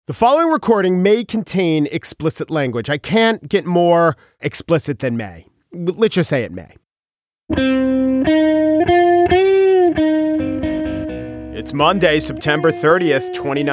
The following recording may contain explicit language. I can't get more explicit than may. Let's just say it may. It's Monday, September 30th,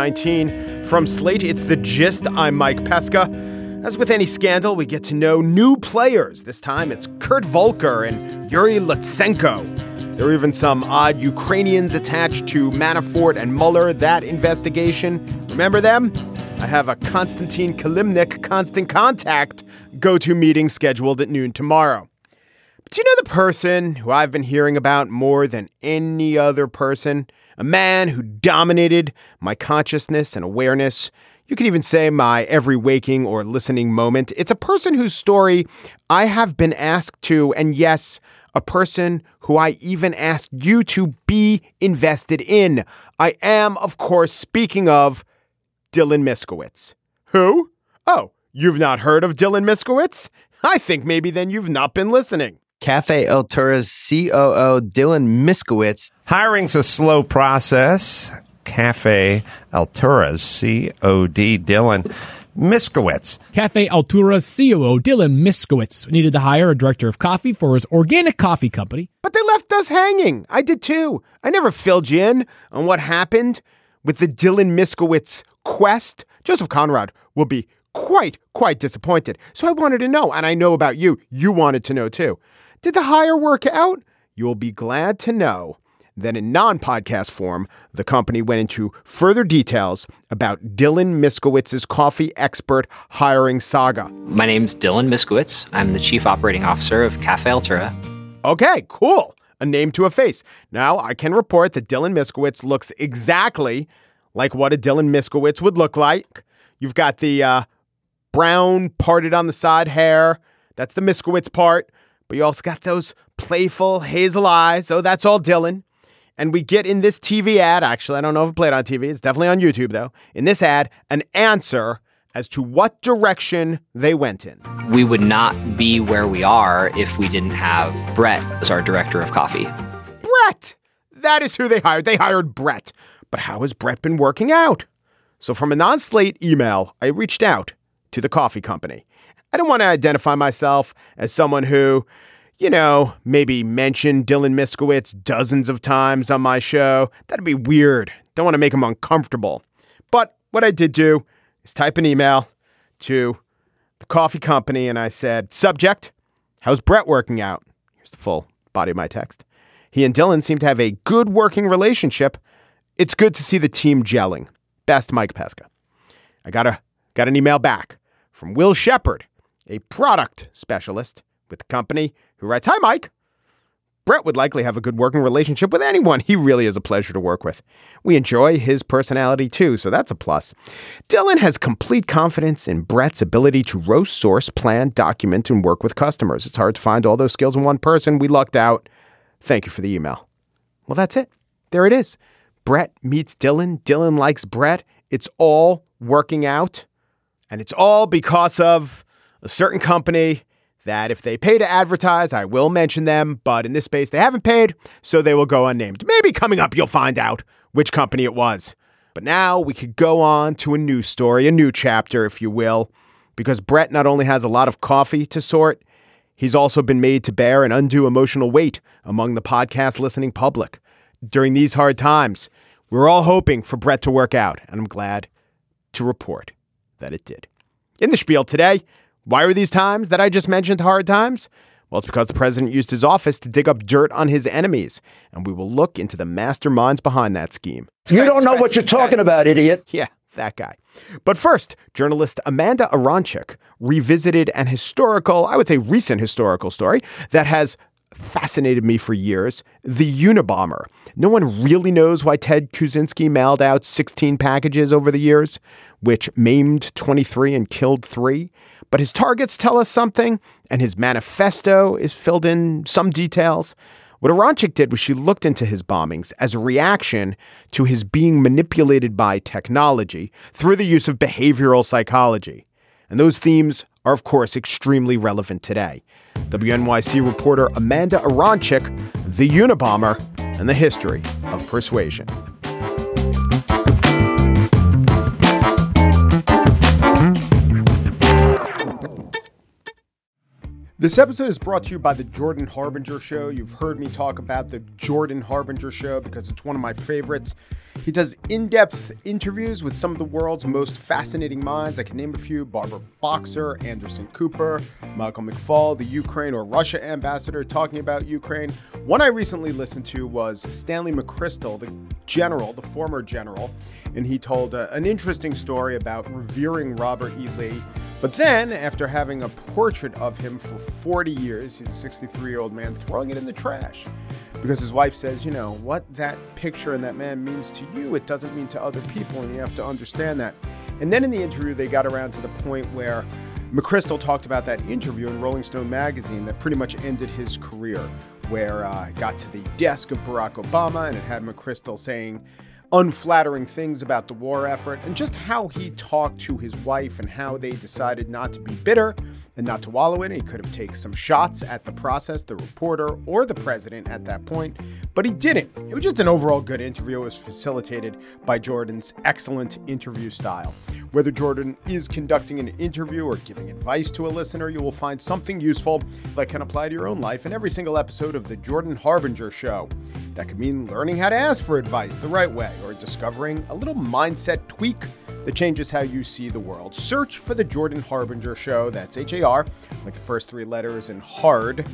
2019. From Slate, it's The Gist. I'm Mike Pesca. As with any scandal, we get to know new players. This time, it's Kurt Volker and Yuri Lutsenko. There are even some odd Ukrainians attached to Manafort and Mueller, that investigation. Remember them? I have a Konstantin Kilimnik Constant Contact go-to meeting scheduled at noon tomorrow. But do you know the person who I've been hearing about more than any other person? A man who dominated my consciousness and awareness. You could even say my every waking or listening moment. It's a person whose story I have been asked to, and yes, a person who I even asked you to be invested in. I am, of course, speaking of Dylan Miskowitz. Who? Oh, you've not heard of Dylan Miskowitz? I think maybe then you've not been listening. Cafe Altura's COO, Dylan Miskowitz. Hiring's a slow process. Cafe Altura's COD, Dylan Miskowitz. Cafe Altura's COO, Dylan Miskowitz, needed to hire a director of coffee for his organic coffee company. But they left us hanging. I did too. I never filled you in on what happened with the Dylan Miskowitz quest. Joseph Conrad will be quite disappointed. So I wanted to know, and I know about you. You wanted to know too. Did the hire work out? You'll be glad to know that in non-podcast form, the company went into further details about Dylan Miskowitz's coffee expert hiring saga. My name's Dylan Miskowitz. I'm the Chief Operating Officer of Cafe Altura. Okay, cool. A name to a face. Now I can report that Dylan Miskowitz looks exactly like what a Dylan Miskowitz would look like. You've got the brown parted on the side hair. That's the Miskowitz part. But you also got those playful hazel eyes. Oh, that's all Dylan. And we get in this TV ad, actually, I don't know if it played on TV. It's definitely on YouTube, though. In this ad, an answer as to what direction they went in. We would not be where we are if we didn't have Brett as our director of coffee. Brett! That is who they hired. They hired Brett. But how has Brett been working out? So from a non-Slate email, I reached out to the coffee company. I don't want to identify myself as someone who, you know, maybe mentioned Dylan Miskowitz dozens of times on my show. That'd be weird. Don't want to make him uncomfortable. But what I did do is type an email to the coffee company and I said, subject, how's Brett working out? Here's the full body of my text. He and Dylan seem to have a good working relationship. It's good to see the team gelling. Best, Mike Pesca. I got an email back from Will Shepard, a product specialist with the company, who writes, "Hi, Mike. Brett would likely have a good working relationship with anyone. He really is a pleasure to work with. We enjoy his personality, too, so that's a plus. Dylan has complete confidence in Brett's ability to roast, source, plan, document, and work with customers. It's hard to find all those skills in one person. We lucked out. Thank you for the email." Well, that's it. There it is. Brett meets Dylan. Dylan likes Brett. It's all working out. And it's all because of a certain company that if they pay to advertise, I will mention them. But in this space, they haven't paid, so they will go unnamed. Maybe coming up, you'll find out which company it was. But now we could go on to a new story, a new chapter, if you will, because Brett not only has a lot of coffee to sort, he's also been made to bear an undue emotional weight among the podcast listening public. During these hard times, we're all hoping for Brett to work out, and I'm glad to report that it did. In the spiel today, why are these times that I just mentioned hard times? Well, it's because the president used his office to dig up dirt on his enemies, and we will look into the masterminds behind that scheme. You don't know what you're talking about, idiot. Yeah, that guy. But first, journalist Amanda Aronczyk revisited an historical, I would say recent historical story that has fascinated me for years, the Unabomber. No one really knows why Ted Kaczynski mailed out 16 packages over the years, which maimed 23 and killed 3. But his targets tell us something, and his manifesto is filled in some details. What Aronczyk did was she looked into his bombings as a reaction to his being manipulated by technology through the use of behavioral psychology. And those themes are, of course, extremely relevant today. WNYC reporter Amanda Aronczyk, the Unabomber, and the history of persuasion. This episode is brought to you by the Jordan Harbinger Show. You've heard me talk about the Jordan Harbinger Show because it's one of my favorites. He does in-depth interviews with some of the world's most fascinating minds. I can name a few: Barbara Boxer, Anderson Cooper, Michael McFaul, the Ukraine or Russia ambassador talking about Ukraine. One I recently listened to was Stanley McChrystal, the former general, and he told an interesting story about revering Robert E. Lee. But then, after having a portrait of him for 40 years, he's a 63-year-old man, throwing it in the trash. Because his wife says, you know, what that picture and that man means to you, it doesn't mean to other people, and you have to understand that. And then in the interview, they got around to the point where McChrystal talked about that interview in Rolling Stone magazine that pretty much ended his career, where it got to the desk of Barack Obama, and it had McChrystal saying unflattering things about the war effort, and just how he talked to his wife and how they decided not to be bitter and not to wallow in it. He could have taken some shots at the process, the reporter, or the president at that point, but he didn't. It was just an overall good interview. It was facilitated by Jordan's excellent interview style. Whether Jordan is conducting an interview or giving advice to a listener, you will find something useful that can apply to your own life in every single episode of The Jordan Harbinger Show. That could mean learning how to ask for advice the right way, or discovering a little mindset tweak that changes how you see the world. Search for The Jordan Harbinger Show. That's HAR, like the first three letters, and hard,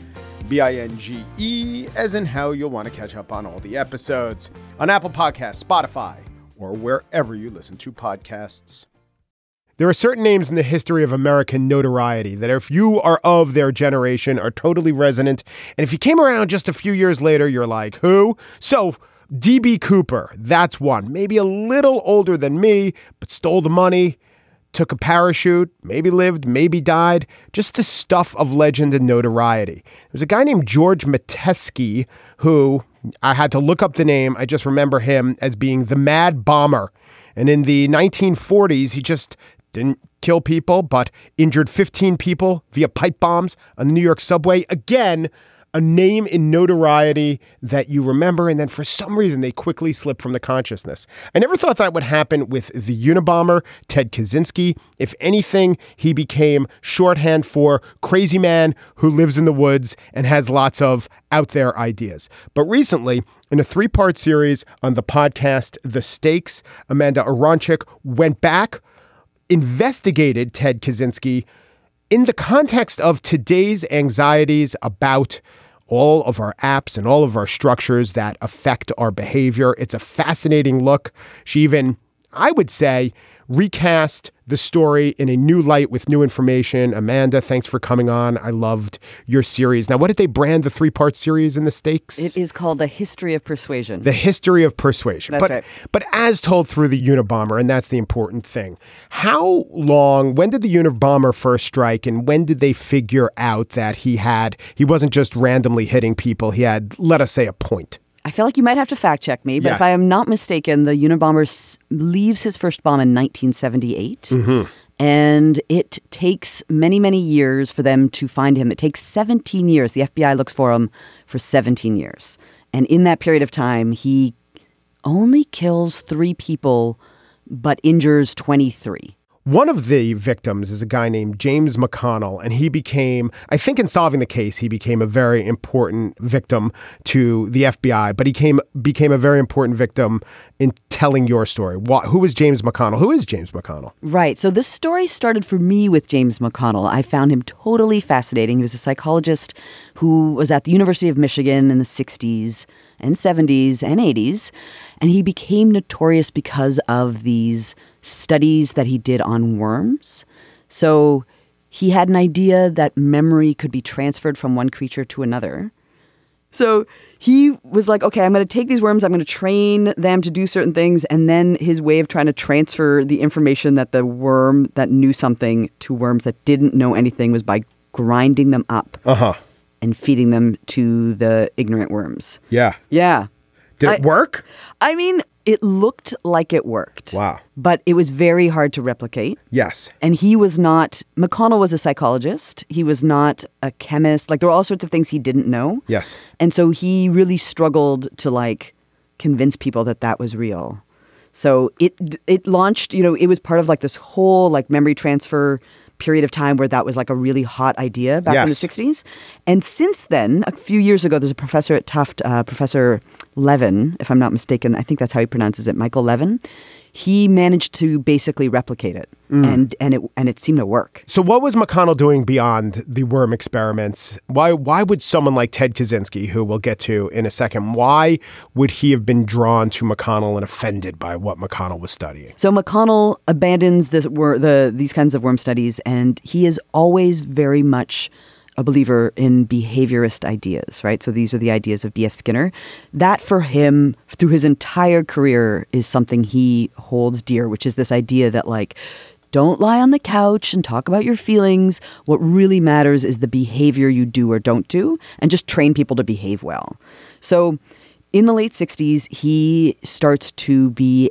BINGE, as in how you'll want to catch up on all the episodes on Apple Podcasts, Spotify, or wherever you listen to podcasts. There are certain names in the history of American notoriety that if you are of their generation are totally resonant. And if you came around just a few years later, you're like, who? So D.B. Cooper, that's one. Maybe a little older than me, but stole the money, took a parachute, maybe lived, maybe died. Just the stuff of legend and notoriety. There's a guy named George Metesky who, I had to look up the name. I just remember him as being the Mad Bomber. And in the 1940s, he just didn't kill people, but injured 15 people via pipe bombs on the New York subway. Again, a name in notoriety that you remember, and then for some reason they quickly slip from the consciousness. I never thought that would happen with the Unabomber, Ted Kaczynski. If anything, he became shorthand for crazy man who lives in the woods and has lots of out there ideas. But recently, in a 3-part series on the podcast The Stakes, Amanda Aronczyk went back, investigated Ted Kaczynski in the context of today's anxieties about all of our apps and all of our structures that affect our behavior. It's a fascinating look. She even, I would say, recast the story in a new light with new information. Amanda, thanks for coming on. I loved your series. Now, what did they brand the 3-part series in The Stakes? It is called The History of Persuasion. The History of Persuasion. That's right. But as told through the Unabomber, and that's the important thing. How long, when did the Unabomber first strike, and when did they figure out that he wasn't just randomly hitting people, he had, let us say, a point? I feel like you might have to fact check me, but Yes. if I am not mistaken, the Unabomber leaves his first bomb in 1978. Mm-hmm. And it takes many, many years for them to find him. It takes 17 years. The FBI looks for him for 17 years. And in that period of time, he only kills 3 people, but injures 23. One of the victims is a guy named James McConnell, and he became, I think in solving the case, he became a very important victim to the FBI, but he became a very important victim in telling your story. Who was James McConnell? Who is James McConnell? Right. So this story started for me with James McConnell. I found him totally fascinating. He was a psychologist who was at the University of Michigan in the 60s and 70s and 80s, and he became notorious because of these studies that he did on worms. So he had an idea that memory could be transferred from one creature to another. So he was like, okay, I'm going to take these worms, I'm going to train them to do certain things, and then his way of trying to transfer the information that the worm that knew something to worms that didn't know anything was by grinding them up and feeding them to the ignorant worms. Yeah. Yeah. Did it work? I mean, it looked like it worked. Wow. But it was very hard to replicate. Yes. And McConnell was a psychologist. He was not a chemist. Like, there were all sorts of things he didn't know. Yes. And so he really struggled to, convince people that that was real. So it launched, it was part of, this whole, memory transfer period of time where that was like a really hot idea back in the Yes. 60s. And since then, a few years ago, there's a professor at Tufts, Professor Levin, if I'm not mistaken. I think that's how he pronounces it, Michael Levin. He managed to basically replicate it, and it seemed to work. So what was McConnell doing beyond the worm experiments? Why would someone like Ted Kaczynski, who we'll get to in a second, why would he have been drawn to McConnell and offended by what McConnell was studying? So McConnell abandons these kinds of worm studies, and he is always very much a believer in behaviorist ideas, right? So these are the ideas of B.F. Skinner. That for him, through his entire career, is something he holds dear, which is this idea that like, don't lie on the couch and talk about your feelings. What really matters is the behavior you do or don't do, and just train people to behave well. So in the late 60s, he starts to be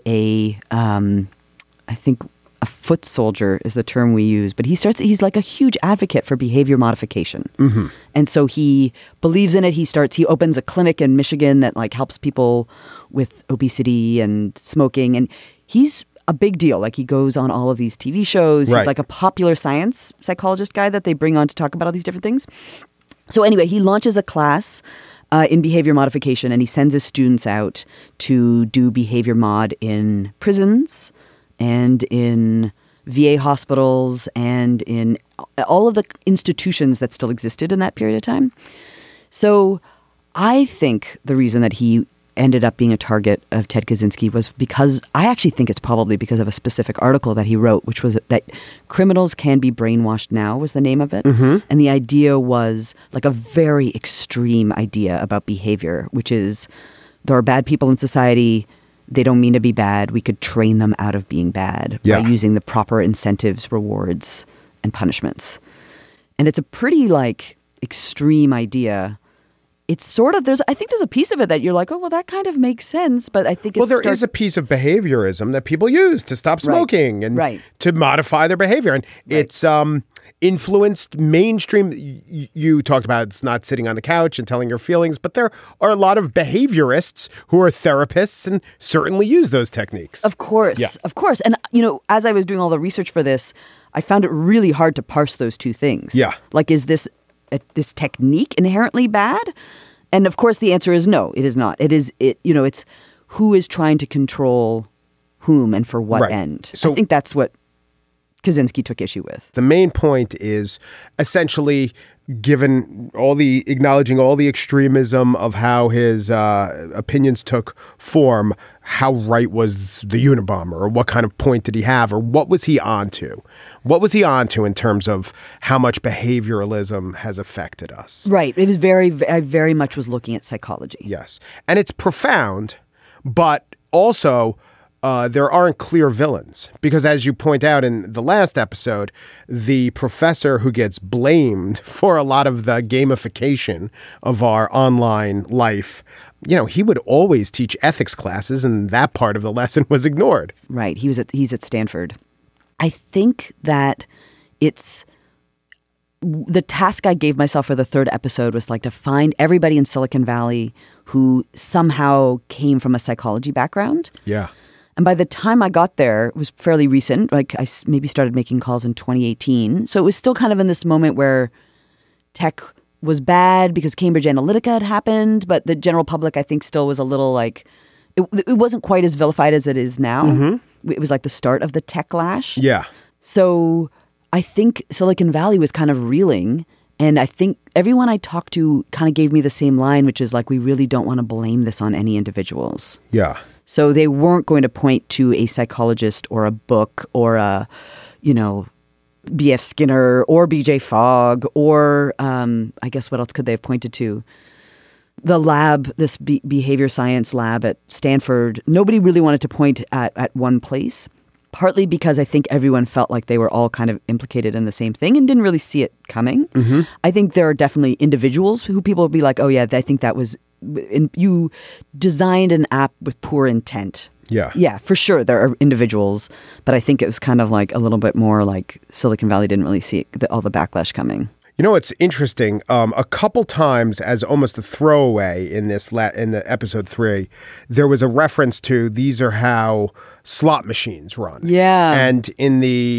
I think a foot soldier is the term we use, but he's like a huge advocate for behavior modification. Mm-hmm. And so he believes in it. He opens a clinic in Michigan that like helps people with obesity and smoking. And he's a big deal. Like he goes on all of these TV shows. Right. He's like a popular science psychologist guy that they bring on to talk about all these different things. So anyway, he launches a class in behavior modification, and he sends his students out to do behavior mod in prisons and in VA hospitals and in all of the institutions that still existed in that period of time. So I think the reason that he ended up being a target of Ted Kaczynski was because I actually think it's probably because of a specific article that he wrote, which was that Criminals Can Be Brainwashed Now was the name of it. Mm-hmm. And the idea was like a very extreme idea about behavior, which is there are bad people in society. They don't mean to be bad. We could train them out of being bad by using the proper incentives, rewards, and punishments. And it's a pretty like extreme idea. It's sort of I think there's a piece of it that you're like, oh well, that kind of makes sense. But I think there is a piece of behaviorism that people use to stop smoking and to modify their behavior, and it's influenced mainstream. You talked about it's not sitting on the couch and telling your feelings, but there are a lot of behaviorists who are therapists and certainly use those techniques. Of course, of course. And as I was doing all the research for this, I found it really hard to parse those two things. Yeah, like is this technique inherently bad? And of course, the answer is no. It is not. It's who is trying to control whom and for what end. So I think that's what Kaczynski took issue with. The main point is essentially acknowledging all the extremism of how his opinions took form, how right was the Unabomber, or what kind of point did he have, or what was he onto? What was he onto in terms of how much behavioralism has affected us? Right. It was I very much was looking at psychology. Yes. And it's profound, but also there aren't clear villains, because as you point out in the last episode, the professor who gets blamed for a lot of the gamification of our online life, he would always teach ethics classes, and that part of the lesson was ignored. Right. He's at Stanford. I think that it's the task I gave myself for the third episode was like to find everybody in Silicon Valley who somehow came from a psychology background. Yeah. And by the time I got there, it was fairly recent. Like I maybe started making calls in 2018. So it was still kind of in this moment where tech was bad because Cambridge Analytica had happened, but the general public, I think, still was a little like, it wasn't quite as vilified as it is now. Mm-hmm. It was like the start of the tech-lash. Yeah. So I think Silicon Valley was kind of reeling. And I think everyone I talked to kind of gave me the same line, which is like, we really don't want to blame this on any individuals. Yeah. So they weren't going to point to a psychologist or a book or a, B.F. Skinner or B.J. Fogg or I guess what else could they have pointed to? The lab, this behavior science lab at Stanford, nobody really wanted to point at one place, partly because I think everyone felt like they were all kind of implicated in the same thing and didn't really see it coming. Mm-hmm. I think there are definitely individuals who people would be like, oh yeah, I think that was, you designed an app with poor intent. Yeah. Yeah, for sure. There are individuals, but I think it was kind of like a little bit more like Silicon Valley didn't really see all the backlash coming. It's interesting. A couple times, as almost a throwaway in the episode 3, there was a reference to these are how slot machines run. Yeah. And in the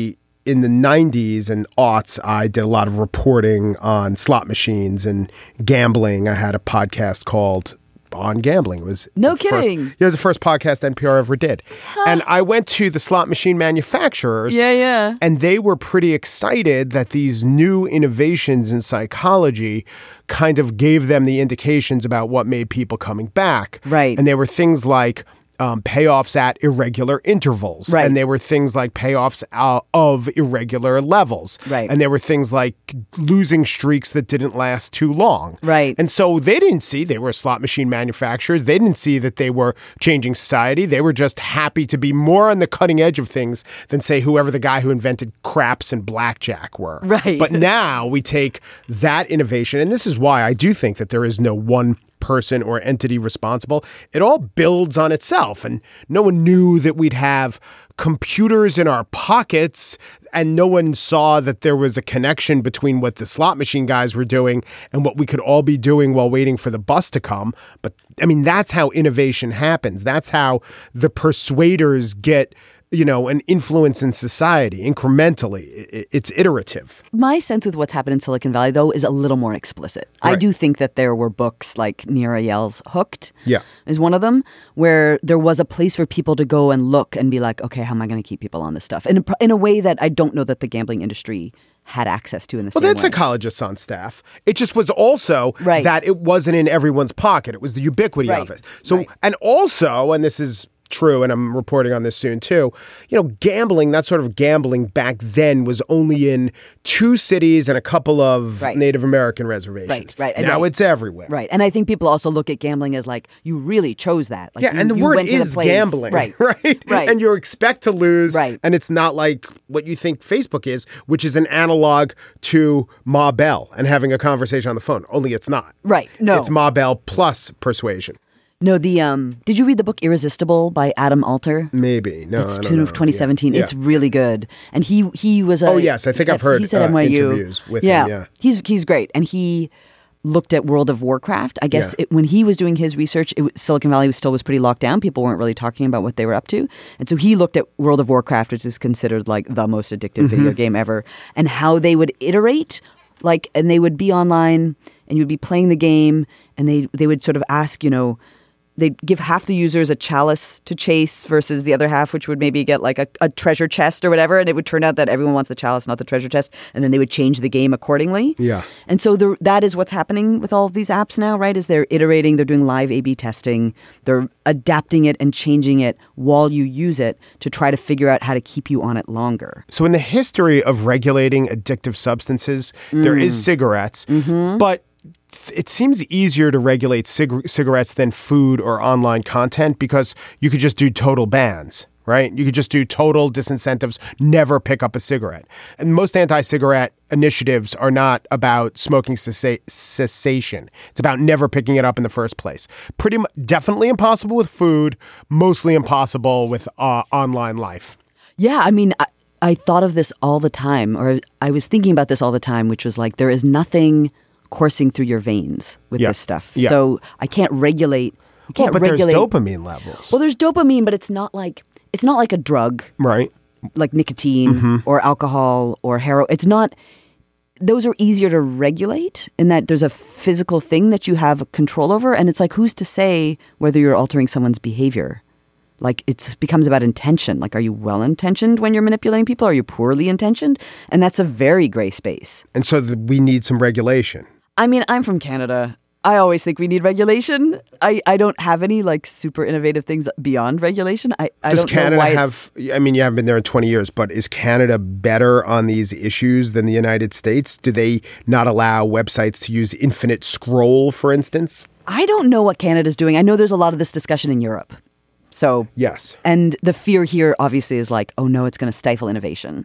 in the 90s and aughts, I did a lot of reporting on slot machines and gambling. I had a podcast called On Gambling. It was No the first- kidding. it was the first podcast NPR ever did. And I went to the slot machine manufacturers. Yeah. And they were pretty excited that these new innovations in psychology kind of gave them the indications about what made people coming back. Right. And they were things like payoffs at irregular intervals. Right. And they were things like payoffs of irregular levels. Right. And there were things like losing streaks that didn't last too long. Right. And so they didn't see they were slot machine manufacturers. They didn't see that they were changing society. They were just happy to be more on the cutting edge of things than, say, whoever the guy who invented craps and blackjack were. Right. But now we take that innovation, and this is why I do think that there is no one person or entity responsible. It all builds on itself. And no one knew that we'd have computers in our pockets, and no one saw that there was a connection between what the slot machine guys were doing and what we could all be doing while waiting for the bus to come. But I mean, that's how innovation happens. That's how the persuaders get, an influence in society incrementally. It's iterative. My sense with what's happened in Silicon Valley, though, is a little more explicit. I Right. do think that there were books like Nir Eyal's Hooked Yeah. is one of them, where there was a place for people to go and look and be like, okay, how am I going to keep people on this stuff? In a way that I don't know that the gambling industry had access to in the Well, same they had way. psychologists on staff. It just was also Right. that it wasn't in everyone's pocket. It was the ubiquity Right. of it. So, Right. and also, and this is true, and I'm reporting on this soon too, gambling, that sort of gambling back then was only in 2 cities and a couple of Right. Native American reservations. Right. And Now right. it's everywhere. Right. And I think people also look at gambling as like, you really chose that. Like, Yeah, and the you word went to is place. gambling, Right. right? Right. And you expect to lose, Right. and it's not like what you think Facebook is, which is an analog to Ma Bell and having a conversation on the phone, only it's not. Right. No. It's Ma Bell plus persuasion. No, did you read the book Irresistible by Adam Alter? Maybe. No, It's I don't know. 2017. Yeah. It's really good. And he was a... Oh, yes. I think I've heard he's at NYU. interviews with him, yeah. He's great. And he looked at World of Warcraft. I guess when he was doing his research, Silicon Valley still was pretty locked down. People weren't really talking about what they were up to. And so he looked at World of Warcraft, which is considered like the most addictive video game ever, and how they would iterate, and they would be online and you'd be playing the game and they would sort of ask, they'd give half the users a chalice to chase versus the other half, which would maybe get like a treasure chest or whatever. And it would turn out that everyone wants the chalice, not the treasure chest. And then they would change the game accordingly. Yeah. And so that is what's happening with all of these apps now, right? Is they're iterating, they're doing live A/B testing, they're adapting it and changing it while you use it to try to figure out how to keep you on it longer. So in the history of regulating addictive substances, there is cigarettes, but it seems easier to regulate cigarettes than food or online content because you could just do total bans, right? You could just do total disincentives, never pick up a cigarette. And most anti-cigarette initiatives are not about smoking cessation. It's about never picking it up in the first place. Definitely impossible with food, mostly impossible with online life. Yeah, I mean, I thought of this all the time, or I was thinking about this all the time, which was like there is nothing coursing through your veins with this stuff. Yeah. So I can't regulate. You can't but regulate. there's dopamine levels. Well, there's dopamine, but it's not like a drug, Right. like nicotine or alcohol or heroin. It's not. Those are easier to regulate in that there's a physical thing that you have control over, and it's like who's to say whether you're altering someone's behavior? Like it becomes about intention. Like, are you well-intentioned when you're manipulating people? Are you poorly intentioned? And that's a very gray space. And so we need some regulation. I mean, I'm from Canada. I always think we need regulation. I don't have any like super innovative things beyond regulation. I Does don't Canada know why have, I mean, you haven't been there in 20 years, but is Canada better on these issues than the United States? Do they not allow websites to use infinite scroll, for instance? I don't know what Canada's doing. I know there's a lot of this discussion in Europe. So, Yes. and the fear here obviously is like, oh no, it's going to stifle innovation.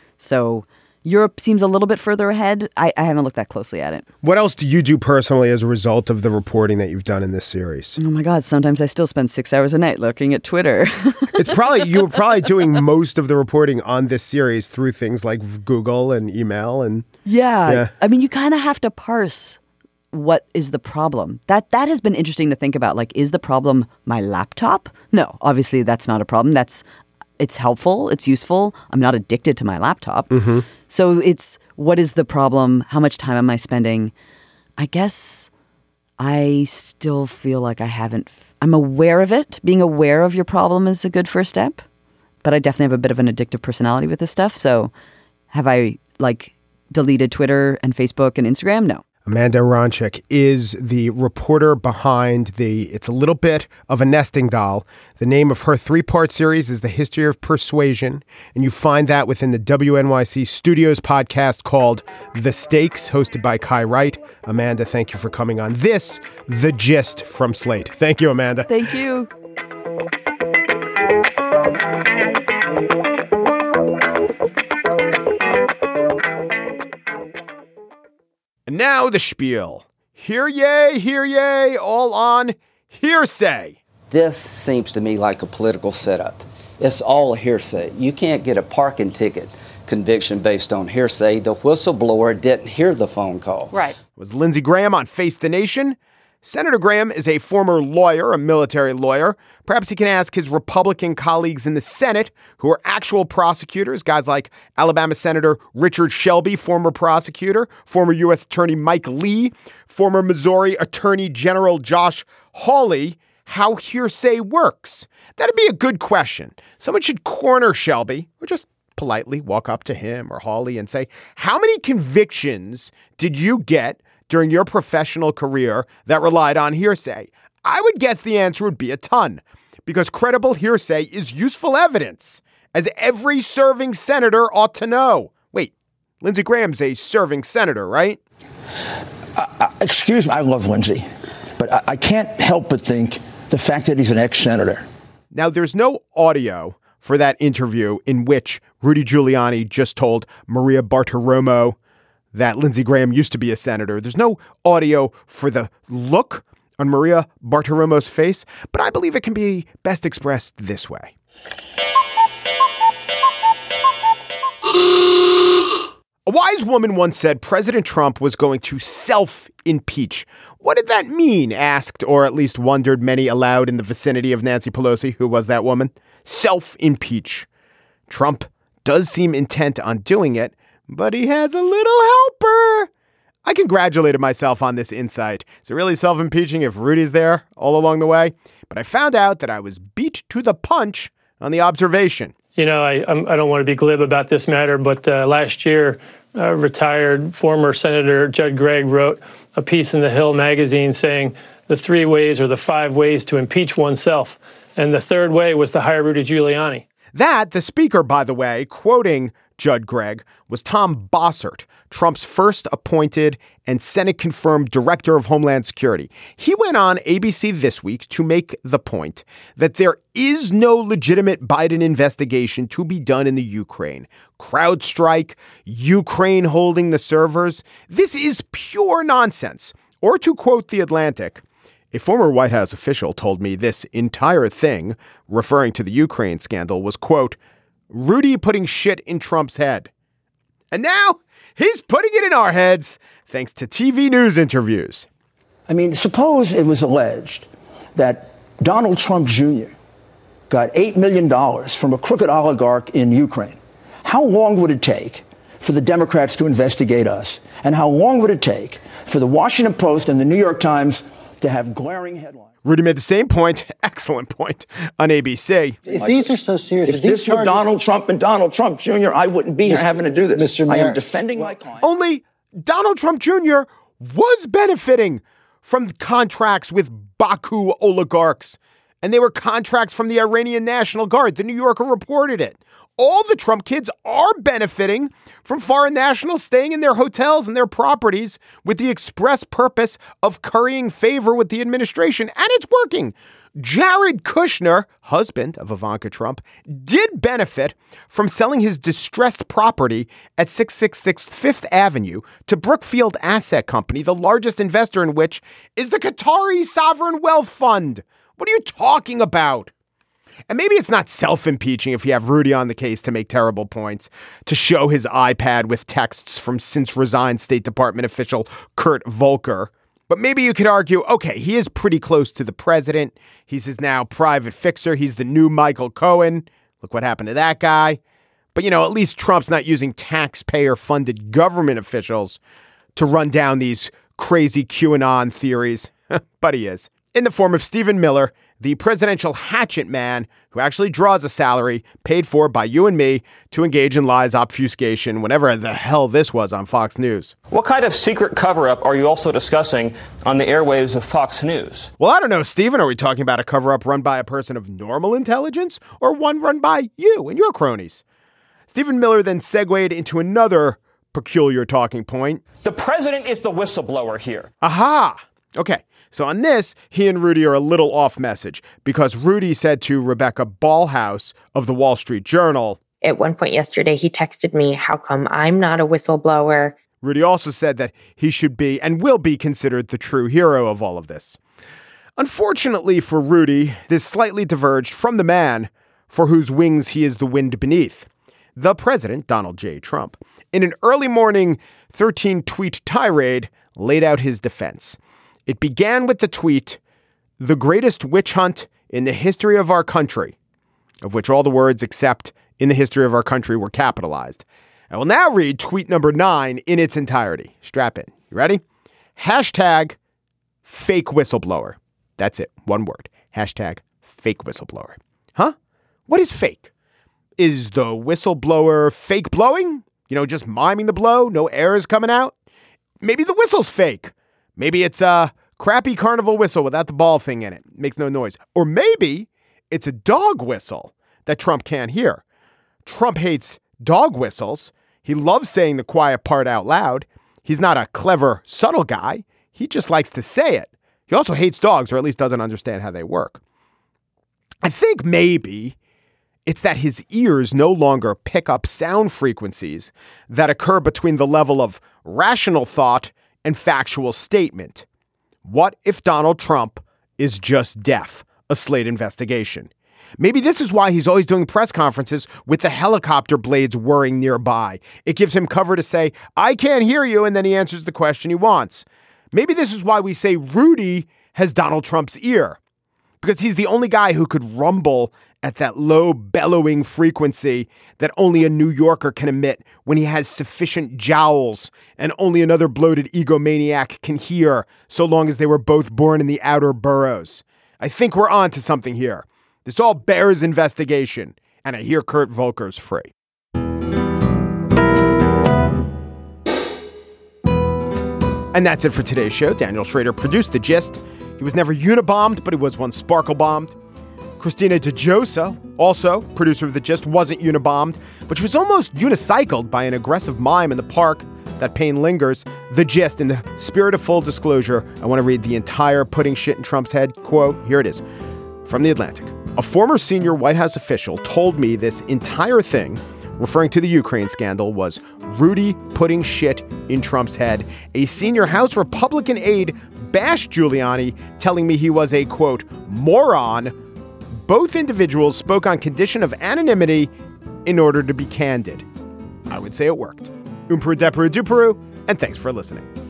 So Europe seems a little bit further ahead. I haven't looked that closely at it. What else do you do personally as a result of the reporting that you've done in this series? Oh my God, sometimes I still spend 6 hours a night looking at Twitter. You were probably doing most of the reporting on this series through things like Google and email and Yeah. I mean, you kind of have to parse what is the problem. That has been interesting to think about. Like, is the problem my laptop? No, obviously that's not a problem. That's it's helpful. It's useful. I'm not addicted to my laptop. So it's, what is the problem? How much time am I spending? I guess I still feel like I'm aware of it. Being aware of your problem is a good first step. But I definitely have a bit of an addictive personality with this stuff. So have I deleted Twitter and Facebook and Instagram? No. Amanda Aronczyk is the reporter behind It's a Little Bit of a Nesting Doll. The name of her 3-part series is The History of Persuasion, and you find that within the WNYC Studios podcast called The Stakes, hosted by Kai Wright. Amanda, thank you for coming on this, The Gist from Slate. Thank you, Amanda. Thank you. And now the spiel. Hear ye, all on hearsay. This seems to me like a political setup. It's all hearsay. You can't get a parking ticket conviction based on hearsay. The whistleblower didn't hear the phone call. Right. Was Lindsey Graham on Face the Nation? Senator Graham is a former lawyer, a military lawyer. Perhaps he can ask his Republican colleagues in the Senate, who are actual prosecutors, guys like Alabama Senator Richard Shelby, former prosecutor, former U.S. Attorney Mike Lee, former Missouri Attorney General Josh Hawley, how hearsay works. That'd be a good question. Someone should corner Shelby, or just politely walk up to him or Hawley and say, how many convictions did you get during your professional career that relied on hearsay? I would guess the answer would be a ton, because credible hearsay is useful evidence, as every serving senator ought to know. Wait, Lindsey Graham's a serving senator, right? Excuse me, I love Lindsey, but I can't help but think the fact that he's an ex-senator. Now, there's no audio for that interview in which Rudy Giuliani just told Maria Bartiromo that Lindsey Graham used to be a senator. There's no audio for the look on Maria Bartiromo's face, but I believe it can be best expressed this way. A wise woman once said President Trump was going to self-impeach. What did that mean? Asked, or at least wondered many aloud in the vicinity of Nancy Pelosi. Who was that woman? Self-impeach. Trump does seem intent on doing it, but he has a little helper. I congratulated myself on this insight. Is it really self-impeaching if Rudy's there all along the way? But I found out that I was beat to the punch on the observation. You know, I don't want to be glib about this matter, but last year, retired former Senator Judd Gregg wrote a piece in the Hill magazine saying the 3 ways or the 5 ways to impeach oneself. And the third way was to hire Rudy Giuliani. That, the speaker, by the way, quoting Judd Gregg, was Tom Bossert, Trump's first appointed and Senate-confirmed director of Homeland Security. He went on ABC This Week to make the point that there is no legitimate Biden investigation to be done in the Ukraine. CrowdStrike, Ukraine holding the servers. This is pure nonsense. Or to quote The Atlantic, a former White House official told me this entire thing, referring to the Ukraine scandal, was, quote, Rudy putting shit in Trump's head. And now he's putting it in our heads, thanks to TV news interviews. I mean, suppose it was alleged that Donald Trump Jr. got $8 million from a crooked oligarch in Ukraine. How long would it take for the Democrats to investigate us? And how long would it take for the Washington Post and the New York Times to have glaring headlines? Rudy made the same point, excellent point, on ABC. If these are so serious, if this were Donald Trump and Donald Trump Jr., I wouldn't be here having to do this. Mr. Mayor, I am defending my client. Only Donald Trump Jr. was benefiting from contracts with Baku oligarchs, and they were contracts from the Iranian National Guard. The New Yorker reported it. All the Trump kids are benefiting from foreign nationals staying in their hotels and their properties with the express purpose of currying favor with the administration. And it's working. Jared Kushner, husband of Ivanka Trump, did benefit from selling his distressed property at 666 Fifth Avenue to Brookfield Asset Company, the largest investor in which is the Qatari Sovereign Wealth Fund. What are you talking about? And maybe it's not self-impeaching if you have Rudy on the case to make terrible points, to show his iPad with texts from since resigned State Department official Kurt Volker. But maybe you could argue, okay, he is pretty close to the president. He's his now private fixer. He's the new Michael Cohen. Look what happened to that guy. But, at least Trump's not using taxpayer-funded government officials to run down these crazy QAnon theories. But he is. In the form of Stephen Miller, the presidential hatchet man who actually draws a salary paid for by you and me to engage in lies obfuscation whenever the hell this was on Fox News. What kind of secret cover-up are you also discussing on the airwaves of Fox News? Well, I don't know, Stephen. Are we talking about a cover-up run by a person of normal intelligence or one run by you and your cronies? Stephen Miller then segued into another peculiar talking point. The president is the whistleblower here. Aha! Okay. So on this, he and Rudy are a little off message because Rudy said to Rebecca Ballhaus of the Wall Street Journal, at one point yesterday, he texted me, how come I'm not a whistleblower? Rudy also said that he should be and will be considered the true hero of all of this. Unfortunately for Rudy, this slightly diverged from the man for whose wings he is the wind beneath, the president, Donald J. Trump. In an early morning 13-tweet tirade, laid out his defense. It began with the tweet, "The greatest witch hunt in the history of our country," of which all the words except "in the history of our country" were capitalized. I will now read tweet number 9 in its entirety. Strap in. You ready? Hashtag fake whistleblower. That's it. One word. Hashtag fake whistleblower. Huh? What is fake? Is the whistleblower fake blowing? Just miming the blow? No air is coming out? Maybe the whistle's fake. Maybe it's a crappy carnival whistle without the ball thing in it. Makes no noise. Or maybe it's a dog whistle that Trump can't hear. Trump hates dog whistles. He loves saying the quiet part out loud. He's not a clever, subtle guy. He just likes to say it. He also hates dogs, or at least doesn't understand how they work. I think maybe it's that his ears no longer pick up sound frequencies that occur between the level of rational thought and factual statement. What if Donald Trump is just deaf? A Slate investigation. Maybe this is why he's always doing press conferences with the helicopter blades whirring nearby. It gives him cover to say, "I can't hear you," and then he answers the question he wants. Maybe this is why we say Rudy has Donald Trump's ear, because he's the only guy who could rumble at that low bellowing frequency that only a New Yorker can emit when he has sufficient jowls and only another bloated egomaniac can hear, so long as they were both born in the outer boroughs. I think we're on to something here. This all bears investigation, and I hear Kurt Volker's free. And that's it for today's show. Daniel Schrader produced The Gist. He was never Unibombed, but he was once sparkle-bombed. Christina DeJosa, also producer of The Gist, wasn't unibombed, but she was almost unicycled by an aggressive mime in the park. That pain lingers. The Gist, in the spirit of full disclosure, I want to read the entire putting shit in Trump's head quote. Here it is. From The Atlantic. A former senior White House official told me this entire thing, referring to the Ukraine scandal, was Rudy putting shit in Trump's head. A senior House Republican aide bashed Giuliani, telling me he was a, quote, moron. Both individuals spoke on condition of anonymity in order to be candid. I would say it worked. Umperu Deperu Duperu, and thanks for listening.